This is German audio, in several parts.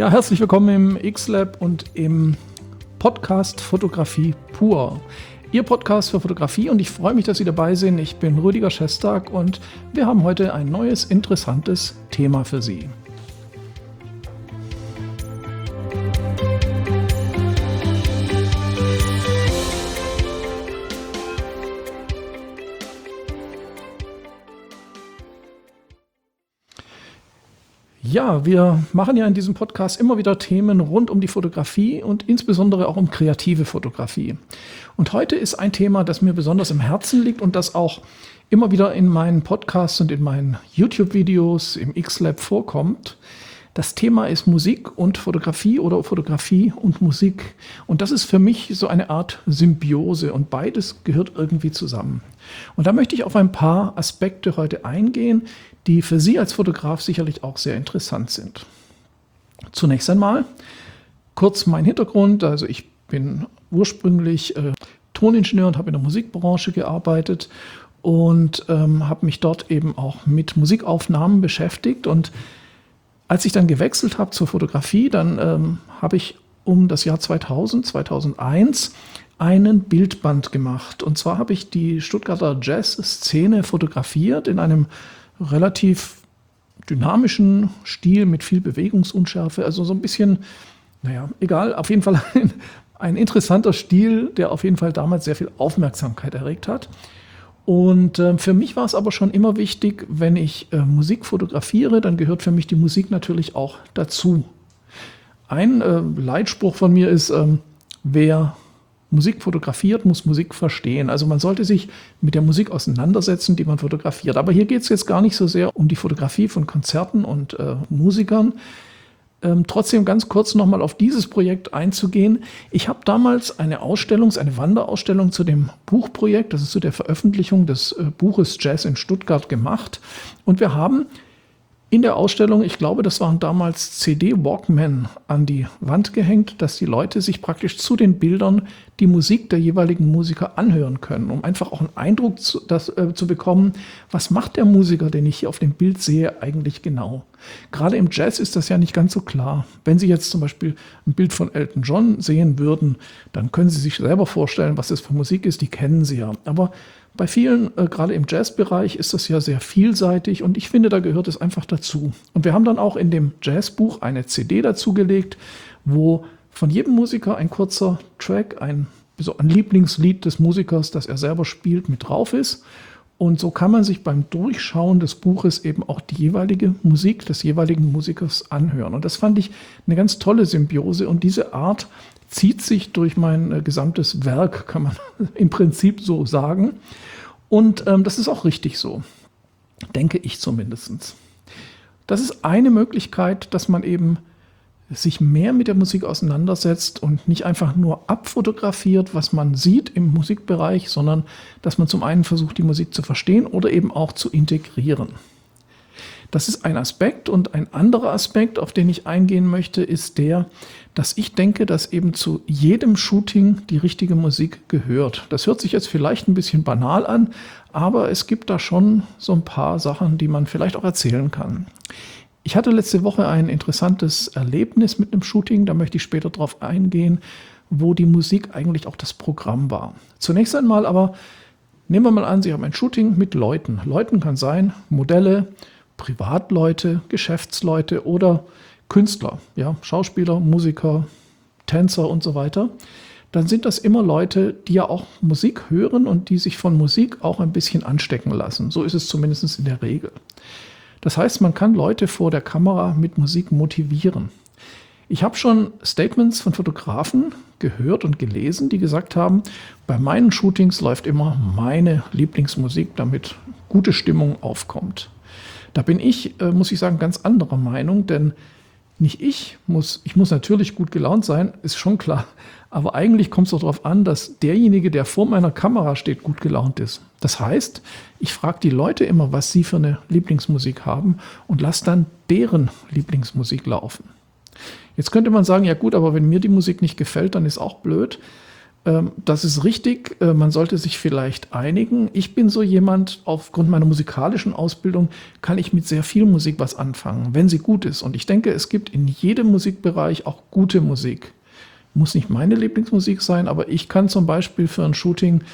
Ja, herzlich willkommen im X-Lab und im Podcast Fotografie pur. Ihr Podcast für Fotografie, und ich freue mich, dass Sie dabei sind. Ich bin Rüdiger Schestag und wir haben heute ein neues, interessantes Thema für Sie. Ja, wir machen ja in diesem Podcast immer wieder Themen rund um die Fotografie und insbesondere auch um kreative Fotografie. Und heute ist ein Thema, das mir besonders im Herzen liegt und das auch immer wieder in meinen Podcasts und in meinen YouTube-Videos im X-Lab vorkommt. Das Thema ist Musik und Fotografie oder Fotografie und Musik. Und das ist für mich so eine Art Symbiose und beides gehört irgendwie zusammen. Und da möchte ich auf ein paar Aspekte heute eingehen, die für Sie als Fotograf sicherlich auch sehr interessant sind. Zunächst einmal kurz mein Hintergrund. Also ich bin ursprünglich Toningenieur und habe in der Musikbranche gearbeitet und habe mich dort eben auch mit Musikaufnahmen beschäftigt. Und als ich dann gewechselt habe zur Fotografie, dann habe ich um das Jahr 2001 einen Bildband gemacht. Und zwar habe ich die Stuttgarter Jazz-Szene fotografiert in einem relativ dynamischen Stil mit viel Bewegungsunschärfe. Also so ein bisschen, naja, egal, auf jeden Fall ein interessanter Stil, der auf jeden Fall damals sehr viel Aufmerksamkeit erregt hat. Und für mich war es aber schon immer wichtig, wenn ich Musik fotografiere, dann gehört für mich die Musik natürlich auch dazu. Ein Leitspruch von mir ist, wer Musik fotografiert, muss Musik verstehen. Also man sollte sich mit der Musik auseinandersetzen, die man fotografiert. Aber hier geht es jetzt gar nicht so sehr um die Fotografie von Konzerten und Musikern. Trotzdem ganz kurz nochmal auf dieses Projekt einzugehen. Ich habe damals eine Wanderausstellung zu dem Buchprojekt, das ist zu der Veröffentlichung des Buches Jazz in Stuttgart gemacht. Und wir haben in der Ausstellung, ich glaube, das waren damals CD-Walkman an die Wand gehängt, dass die Leute sich praktisch zu den Bildern die Musik der jeweiligen Musiker anhören können, um einfach auch einen Eindruck zu bekommen, was macht der Musiker, den ich hier auf dem Bild sehe, eigentlich genau. Gerade im Jazz ist das ja nicht ganz so klar. Wenn Sie jetzt zum Beispiel ein Bild von Elton John sehen würden, dann können Sie sich selber vorstellen, was das für Musik ist, die kennen Sie ja. Aber bei vielen, gerade im Jazzbereich, ist das ja sehr vielseitig und ich finde, da gehört es einfach dazu. Und wir haben dann auch in dem Jazzbuch eine CD dazugelegt, wo von jedem Musiker ein kurzer Track, ein Lieblingslied des Musikers, das er selber spielt, mit drauf ist. Und so kann man sich beim Durchschauen des Buches eben auch die jeweilige Musik des jeweiligen Musikers anhören. Und das fand ich eine ganz tolle Symbiose und diese Art zieht sich durch mein gesamtes Werk, kann man im Prinzip so sagen. Und das ist auch richtig so, denke ich zumindest. Das ist eine Möglichkeit, dass man eben sich mehr mit der Musik auseinandersetzt und nicht einfach nur abfotografiert, was man sieht im Musikbereich, sondern dass man zum einen versucht, die Musik zu verstehen oder eben auch zu integrieren. Das ist ein Aspekt, und ein anderer Aspekt, auf den ich eingehen möchte, ist der, dass ich denke, dass eben zu jedem Shooting die richtige Musik gehört. Das hört sich jetzt vielleicht ein bisschen banal an, aber es gibt da schon so ein paar Sachen, die man vielleicht auch erzählen kann. Ich hatte letzte Woche ein interessantes Erlebnis mit einem Shooting, da möchte ich später drauf eingehen, wo die Musik eigentlich auch das Programm war. Zunächst einmal aber, nehmen wir mal an, Sie haben ein Shooting mit Leuten. Leuten kann sein Modelle, Privatleute, Geschäftsleute oder Künstler, ja, Schauspieler, Musiker, Tänzer und so weiter. Dann sind das immer Leute, die ja auch Musik hören und die sich von Musik auch ein bisschen anstecken lassen. So ist es zumindest in der Regel. Das heißt, man kann Leute vor der Kamera mit Musik motivieren. Ich habe schon Statements von Fotografen gehört und gelesen, die gesagt haben, bei meinen Shootings läuft immer meine Lieblingsmusik, damit gute Stimmung aufkommt. Da bin ich, muss ich sagen, ganz anderer Meinung, denn nicht ich muss natürlich gut gelaunt sein, ist schon klar. Aber eigentlich kommt es doch darauf an, dass derjenige, der vor meiner Kamera steht, gut gelaunt ist. Das heißt, ich frage die Leute immer, was sie für eine Lieblingsmusik haben und lasse dann deren Lieblingsmusik laufen. Jetzt könnte man sagen, ja gut, aber wenn mir die Musik nicht gefällt, dann ist auch blöd. Das ist richtig, man sollte sich vielleicht einigen. Ich bin so jemand, aufgrund meiner musikalischen Ausbildung kann ich mit sehr viel Musik was anfangen, wenn sie gut ist. Und ich denke, es gibt in jedem Musikbereich auch gute Musik. Muss nicht meine Lieblingsmusik sein, aber ich kann zum Beispiel für ein Shooting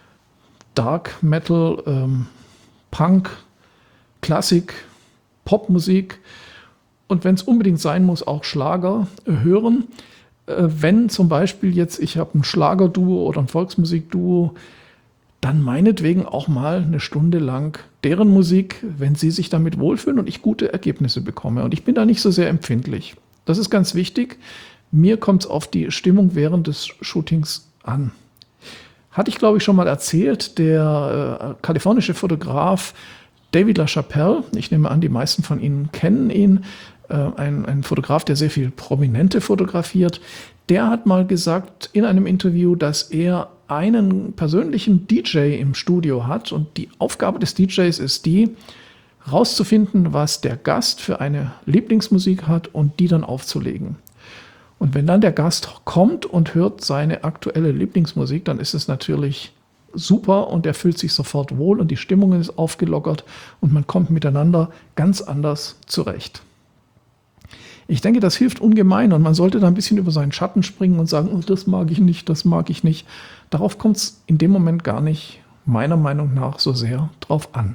Dark Metal, Punk, Klassik, Popmusik und wenn es unbedingt sein muss, auch Schlager hören. Wenn zum Beispiel jetzt, ich habe ein Schlagerduo oder ein Volksmusikduo, dann meinetwegen auch mal eine Stunde lang deren Musik, wenn sie sich damit wohlfühlen und ich gute Ergebnisse bekomme. Und ich bin da nicht so sehr empfindlich. Das ist ganz wichtig. Mir kommt es auf die Stimmung während des Shootings an. Hatte ich, glaube ich, schon mal erzählt, der kalifornische Fotograf David LaChapelle, ich nehme an, die meisten von Ihnen kennen ihn, ein Fotograf, der sehr viel Prominente fotografiert, der hat mal gesagt in einem Interview, dass er einen persönlichen DJ im Studio hat und die Aufgabe des DJs ist die, rauszufinden, was der Gast für eine Lieblingsmusik hat und die dann aufzulegen. Und wenn dann der Gast kommt und hört seine aktuelle Lieblingsmusik, dann ist es natürlich super und er fühlt sich sofort wohl und die Stimmung ist aufgelockert und man kommt miteinander ganz anders zurecht. Ich denke, das hilft ungemein und man sollte da ein bisschen über seinen Schatten springen und sagen, oh, das mag ich nicht, das mag ich nicht. Darauf kommt es in dem Moment gar nicht, meiner Meinung nach, so sehr drauf an.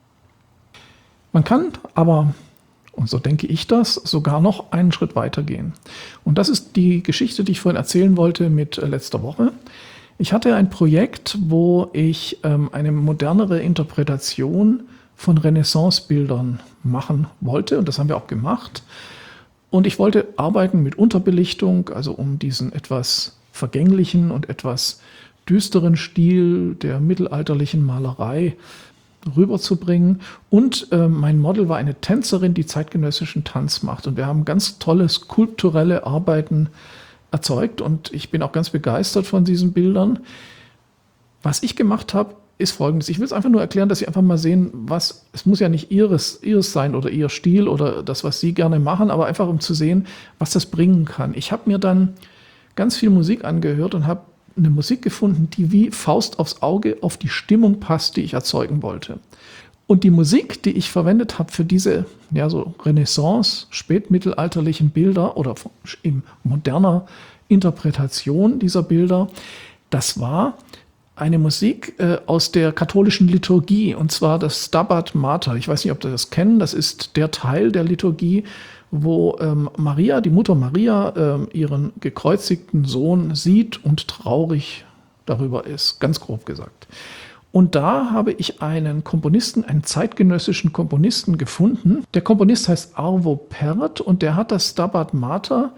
Man kann aber, und so denke ich das, sogar noch einen Schritt weiter gehen. Und das ist die Geschichte, die ich vorhin erzählen wollte mit letzter Woche. Ich hatte ein Projekt, wo ich eine modernere Interpretation von Renaissance-Bildern machen wollte und das haben wir auch gemacht. Und ich wollte arbeiten mit Unterbelichtung, also um diesen etwas vergänglichen und etwas düsteren Stil der mittelalterlichen Malerei rüberzubringen. Und mein Model war eine Tänzerin, die zeitgenössischen Tanz macht. Und wir haben ganz tolle skulpturelle Arbeiten erzeugt und ich bin auch ganz begeistert von diesen Bildern. Was ich gemacht habe, ist Folgendes. Ich will es einfach nur erklären, dass Sie einfach mal sehen, es muss ja nicht ihres sein oder Ihr Stil oder das, was Sie gerne machen, aber einfach um zu sehen, was das bringen kann. Ich habe mir dann ganz viel Musik angehört und habe eine Musik gefunden, die wie Faust aufs Auge auf die Stimmung passt, die ich erzeugen wollte. Und die Musik, die ich verwendet habe für diese so Renaissance, spätmittelalterlichen Bilder oder in moderner Interpretation dieser Bilder, das war eine Musik aus der katholischen Liturgie, und zwar das Stabat Mater. Ich weiß nicht, ob Sie das kennen, das ist der Teil der Liturgie, wo Maria, die Mutter Maria, ihren gekreuzigten Sohn sieht und traurig darüber ist, ganz grob gesagt. Und da habe ich einen Komponisten, einen zeitgenössischen Komponisten gefunden. Der Komponist heißt Arvo Pärt und der hat das Stabat Mater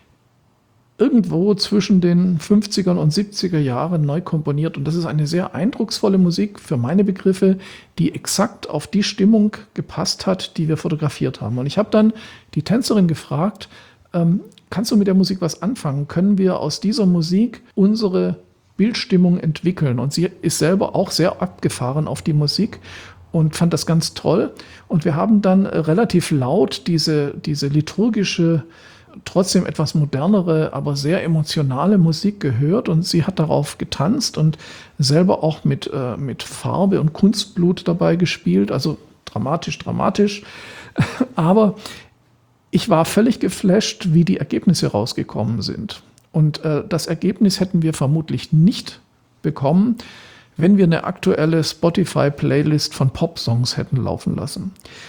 irgendwo zwischen den 50er und 70er Jahren neu komponiert. Und das ist eine sehr eindrucksvolle Musik für meine Begriffe, die exakt auf die Stimmung gepasst hat, die wir fotografiert haben. Und ich habe dann die Tänzerin gefragt, kannst du mit der Musik was anfangen? Können wir aus dieser Musik unsere Bildstimmung entwickeln? Und sie ist selber auch sehr abgefahren auf die Musik und fand das ganz toll. Und wir haben dann relativ laut diese liturgische, trotzdem etwas modernere, aber sehr emotionale Musik gehört und sie hat darauf getanzt und selber auch mit Farbe und Kunstblut dabei gespielt, also dramatisch. Aber ich war völlig geflasht, wie die Ergebnisse rausgekommen sind. Und das Ergebnis hätten wir vermutlich nicht bekommen, wenn wir eine aktuelle Spotify-Playlist von Pop-Songs hätten laufen lassen.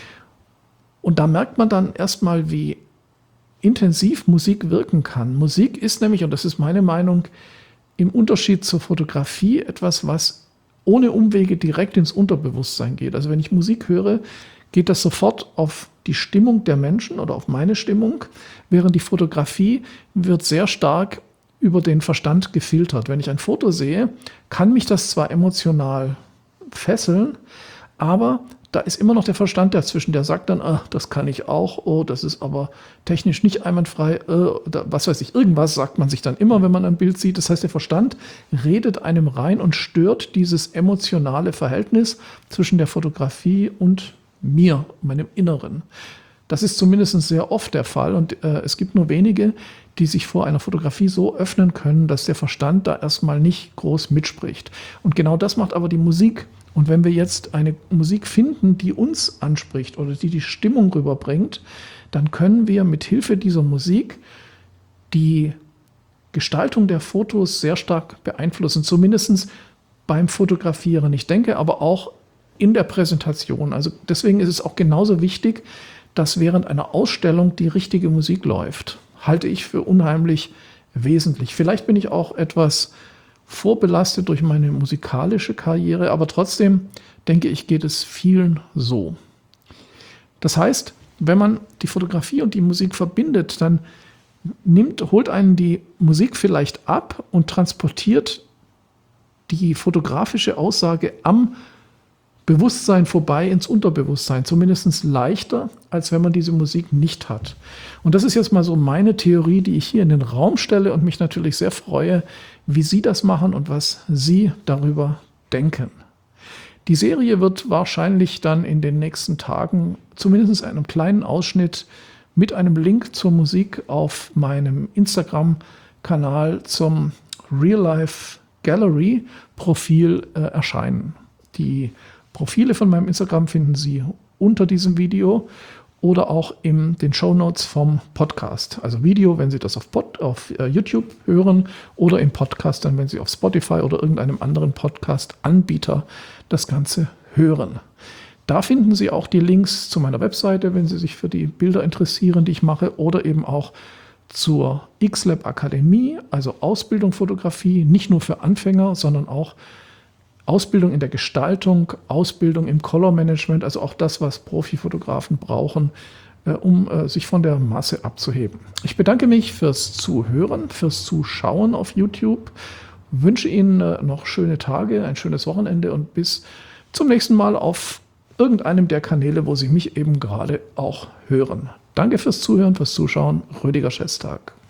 Und da merkt man dann erstmal, wie intensiv Musik wirken kann. Musik ist nämlich, und das ist meine Meinung, im Unterschied zur Fotografie etwas, was ohne Umwege direkt ins Unterbewusstsein geht. Also wenn ich Musik höre, geht das sofort auf die Stimmung der Menschen oder auf meine Stimmung, während die Fotografie wird sehr stark über den Verstand gefiltert. Wenn ich ein Foto sehe, kann mich das zwar emotional fesseln, aber da ist immer noch der Verstand dazwischen, der sagt dann, das kann ich auch, oh, das ist aber technisch nicht einwandfrei, was weiß ich, irgendwas sagt man sich dann immer, wenn man ein Bild sieht. Das heißt, der Verstand redet einem rein und stört dieses emotionale Verhältnis zwischen der Fotografie und mir, meinem Inneren. Das ist zumindest sehr oft der Fall und es gibt nur wenige, die sich vor einer Fotografie so öffnen können, dass der Verstand da erstmal nicht groß mitspricht. Und genau das macht aber die Musik. Und wenn wir jetzt eine Musik finden, die uns anspricht oder die Stimmung rüberbringt, dann können wir mit Hilfe dieser Musik die Gestaltung der Fotos sehr stark beeinflussen, zumindest beim Fotografieren. Ich denke aber auch in der Präsentation. Also deswegen ist es auch genauso wichtig, dass während einer Ausstellung die richtige Musik läuft. Halte ich für unheimlich wesentlich. Vielleicht bin ich auch etwas vorbelastet durch meine musikalische Karriere, aber trotzdem denke ich, geht es vielen so. Das heißt, wenn man die Fotografie und die Musik verbindet, dann holt einen die Musik vielleicht ab und transportiert die fotografische Aussage am Bewusstsein vorbei ins Unterbewusstsein, zumindest leichter, als wenn man diese Musik nicht hat. Und das ist jetzt mal so meine Theorie, die ich hier in den Raum stelle und mich natürlich sehr freue, wie Sie das machen und was Sie darüber denken. Die Serie wird wahrscheinlich dann in den nächsten Tagen zumindest einen kleinen Ausschnitt mit einem Link zur Musik auf meinem Instagram-Kanal zum Real Life Gallery Profil erscheinen. Die Profile von meinem Instagram finden Sie unter diesem Video oder auch in den Shownotes vom Podcast. Also Video, wenn Sie das auf YouTube hören, oder im Podcast, dann wenn Sie auf Spotify oder irgendeinem anderen Podcast-Anbieter das Ganze hören. Da finden Sie auch die Links zu meiner Webseite, wenn Sie sich für die Bilder interessieren, die ich mache, oder eben auch zur X-Lab Akademie, also Ausbildung Fotografie, nicht nur für Anfänger, sondern auch Ausbildung in der Gestaltung, Ausbildung im Color Management, also auch das, was Profifotografen brauchen, um sich von der Masse abzuheben. Ich bedanke mich fürs Zuhören, fürs Zuschauen auf YouTube, wünsche Ihnen noch schöne Tage, ein schönes Wochenende und bis zum nächsten Mal auf irgendeinem der Kanäle, wo Sie mich eben gerade auch hören. Danke fürs Zuhören, fürs Zuschauen. Rüdiger Schestag.